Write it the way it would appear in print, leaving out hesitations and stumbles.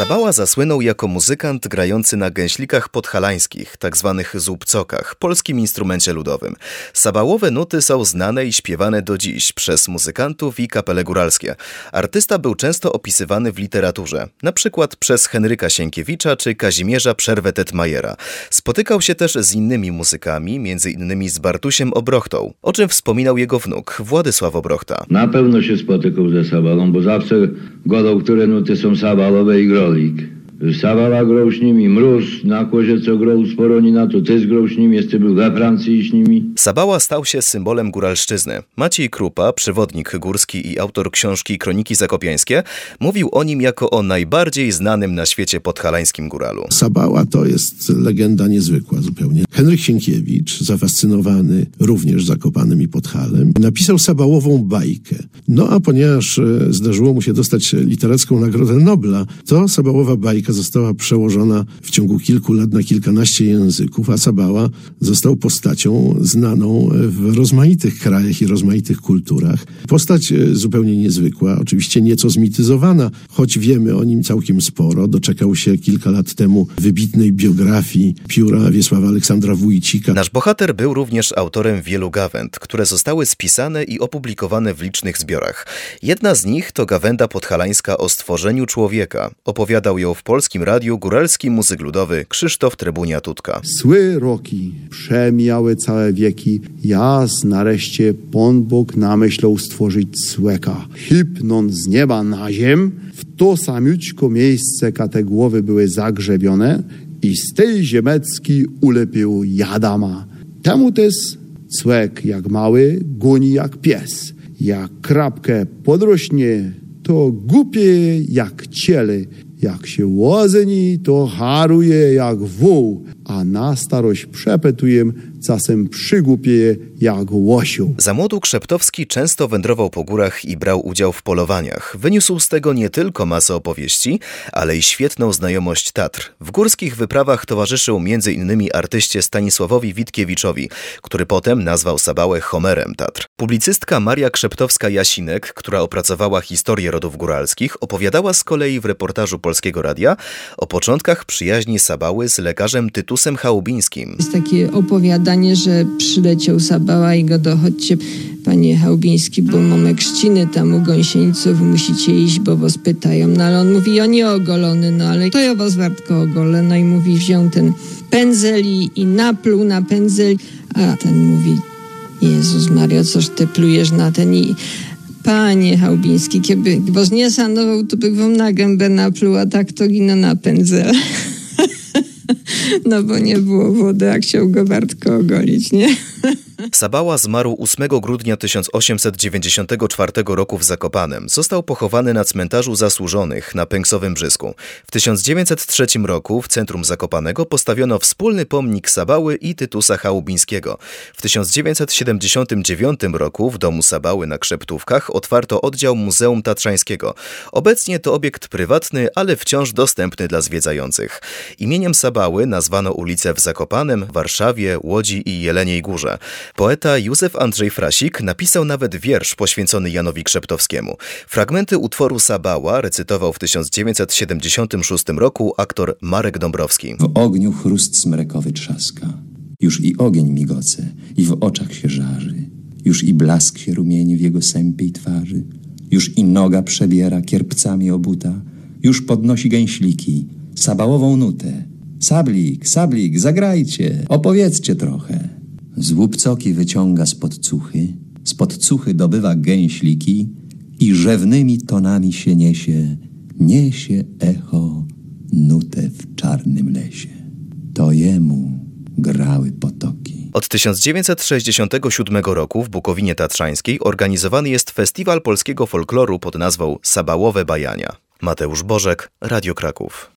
Sabała zasłynął jako muzykant grający na gęślikach podhalańskich, tzw. złupcokach, polskim instrumencie ludowym. Sabałowe nuty są znane i śpiewane do dziś przez muzykantów i kapele góralskie. Artysta był często opisywany w literaturze, na przykład przez Henryka Sienkiewicza czy Kazimierza Przerwę-Tetmajera. Spotykał się też z innymi muzykami, m.in. z Bartusiem Obrochtą, o czym wspominał jego wnuk, Władysław Obrochta. Na pewno się spotykał ze Sabalą, bo zawsze gadał, które nuty są sabalowe i grolik. Sabala grał z nimi, Mróz na Kłozie, co grał z Poronina, to też grał z nimi, jeszcze był we Francji z nimi. Sabała stał się symbolem góralszczyzny. Maciej Krupa, przewodnik górski i autor książki Kroniki Zakopiańskie, mówił o nim jako o najbardziej znanym na świecie podhalańskim góralu. Sabała to jest legenda niezwykła zupełnie. Henryk Sienkiewicz, zafascynowany również Zakopanem i Podhalem, napisał sabałową bajkę. No a ponieważ zdarzyło mu się dostać literacką Nagrodę Nobla, to sabałowa bajka została przełożona w ciągu kilku lat na kilkanaście języków, a Sabała został postacią znaną w rozmaitych krajach i rozmaitych kulturach. Postać zupełnie niezwykła, oczywiście nieco zmityzowana, choć wiemy o nim całkiem sporo. Doczekał się kilka lat temu wybitnej biografii pióra Wiesława Aleksandra Wójcika. Nasz bohater był również autorem wielu gawęd, które zostały spisane i opublikowane w licznych zbiorach. Jedna z nich to gawęda podhalańska o stworzeniu człowieka. Opowiadał ją w Polskim Radiu góralski muzyk ludowy Krzysztof Trebunia-Tutka. Zły roki przemijały całe wieki, jaz nareszcie Pan Bóg namyślał stworzyć człowieka. Hypnąc z nieba na ziem, w to samiućko miejsce te głowy były zagrzebione i z tej ziemecki ulepił jadama. Temu też człowiek jak mały goni jak pies. Jak krapkę podrośnie, to głupie jak ciele. Jak się łozeni, to haruje jak wół, a na starość przepetujem, czasem przygłupieje jak łosiu. Za młodu Krzeptowski często wędrował po górach i brał udział w polowaniach. Wyniósł z tego nie tylko masę opowieści, ale i świetną znajomość Tatr. W górskich wyprawach towarzyszył m.in. artyście Stanisławowi Witkiewiczowi, który potem nazwał Sabałę Homerem Tatr. Publicystka Maria Krzeptowska-Jasinek, która opracowała historię rodów góralskich, opowiadała z kolei w reportażu Polskiego Radia o początkach przyjaźni Sabały z lekarzem Tytusem Chałubińskim. Jest takie opowiadanie, że przyleciał Sabała i go dochodźcie, panie Chałubiński, bo mamy chrzciny tam u Gąsieńców, musicie iść, bo was pytają. No ale on mówi, on nie ogolony, no ale to ja was wartko ogolę. No i mówi, wziął ten pędzel i napluł na pędzel, a ten mówi, Jezus Maria, coż ty plujesz na ten i... Panie Chałubiński, kiedy was nie sanował, to by wam na gębę napluł, a tak to gino na pędzel. No bo nie było wody, jak chciał go wartko ogolić, nie? Sabała zmarł 8 grudnia 1894 roku w Zakopanem. Został pochowany na cmentarzu Zasłużonych na Pęksowym Brzysku. W 1903 roku w centrum Zakopanego postawiono wspólny pomnik Sabały i Tytusa Chałubińskiego. W 1979 roku w domu Sabały na Krzeptówkach otwarto oddział Muzeum Tatrzańskiego. Obecnie to obiekt prywatny, ale wciąż dostępny dla zwiedzających. Imieniem Sabały nazwano ulice w Zakopanem, Warszawie, Łodzi i Jeleniej Górze. Poeta Józef Andrzej Frasik napisał nawet wiersz poświęcony Janowi Krzeptowskiemu. Fragmenty utworu Sabała recytował w 1976 roku aktor Marek Dąbrowski. W ogniu chrust smrekowy trzaska. Już i ogień migoce i w oczach się żarzy. Już i blask się rumieni w jego sępiej twarzy. Już i noga przebiera kierpcami obuta. Już podnosi gęśliki, sabałową nutę. Sablik, sablik, zagrajcie, opowiedzcie trochę. Złupcoki wyciąga spod cuchy dobywa gęśliki i rzewnymi tonami się niesie echo nutę w czarnym lesie. To jemu grały potoki. Od 1967 roku w Bukowinie Tatrzańskiej organizowany jest festiwal polskiego folkloru pod nazwą Sabałowe Bajania. Mateusz Bożek, Radio Kraków.